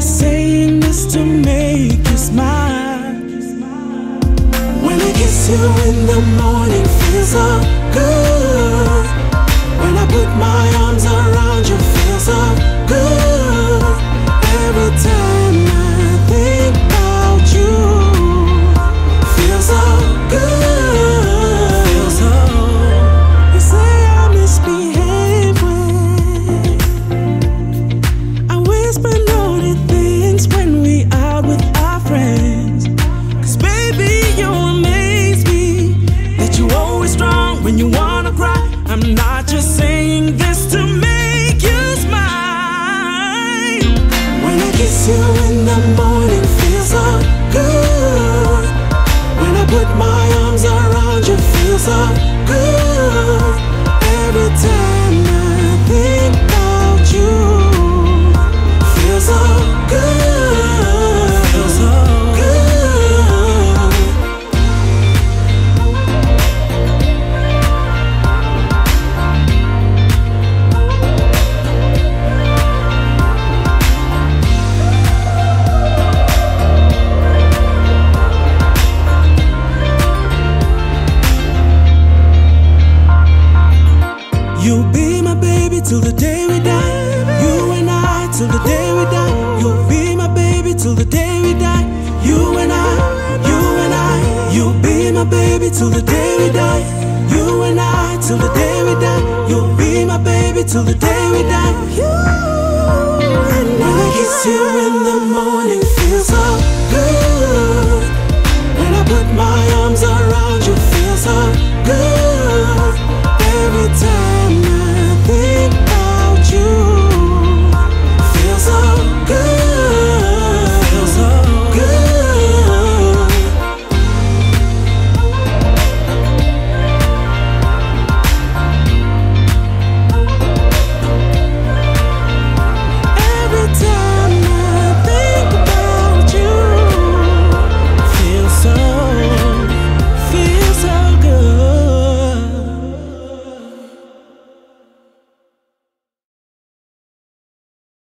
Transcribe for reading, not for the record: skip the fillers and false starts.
just saying this to make you smile. When I kiss you in the morning, feels so good. When I put my arms around you, feels so good. Every time I think about you, feels so good. Feels so. You say I misbehave when I whisper naughty things when we out with our friends. 'Cause baby, you amaze me that you always strong when you wanna cry. I'm not just saying this to make you smile. When I kiss you in the morning, feels so good. When I put my arms around you, feels so good. Every time I think about you, feels so good. Feels so good. You'll be my baby till the day we die. You and I till the day we die. You'll be my baby till the day we die. You and I, you and I. You'll be my baby till the day we die. You and I till the day we die. You'll be my baby till the day we die. You and I. When I kiss you in the morning, feels so good. When I put my arms